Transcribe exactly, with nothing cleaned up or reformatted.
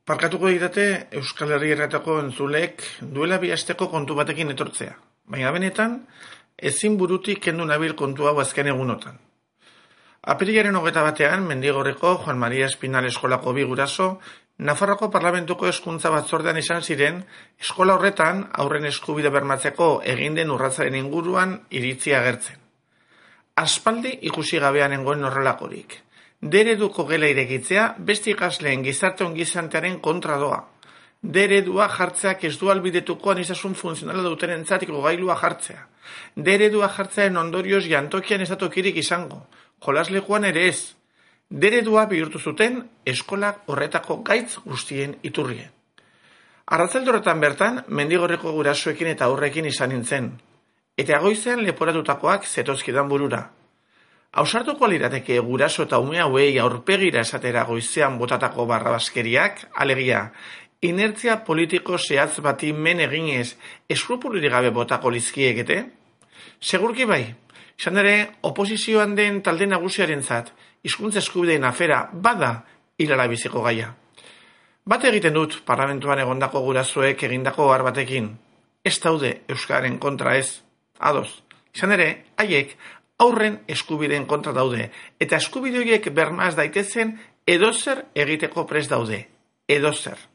Parkatuko didate Euskal Herri Irratiko entzulek duela bi asteko kontu batekin etortzea, baina benetan ezin burutik kendu nabil kontu hau azken egunotan. Apirilaren hogeta batean, Mendigorreko Juan Maria Espinal eskolako bi guraso, Nafarroko Parlamentuko Hezkuntza Batzordean izan ziren, eskola horretan haurren eskubide bermatzeko egin den urratzaren inguruan iritzia agertzen. Aspaldi ikusi gabean nengoen horrelakorik. D ereduko gela irekitzea beste ikasleen gizarte ongizantearen kontra doa. D eredua jartzeak ez du albidetuko anistasun funtzionala dutenentzatiko gailua jartzea. D eredua jartzearen ondorioz jantokian ez da tokirik izango, jolaslekuan ere ez. D eredua bihurtu zuten eskolak horretako gaitz guztien iturrie. Arratsalde bertan, Mendigorreko gurasoekin eta aurrekin izan nintzen, eta goizean leporatutakoak zetozkidan burura. Ausartuko lirateke guraso eta ume hauei aurpegira esatera goizean botatako barrabaskeriak, alegia, inertzia politiko zehatz bati men eginez eskrupulirik gabe botako lizkiekete? Segurki bai, izan ere, oposizioan den talde nagusiarentzat hizkuntza eskubideen afera bada hilala biziko gaia. Bat egiten dut parlamentuan egondako gurasoek egindako ohar batekin. Ez daude euskararen kontra ez, ados. Izan ere, haiek aurren eskubideen kontra daude, eta eskubide horiek bermaz daitezen edozer egiteko prest daude, edozer.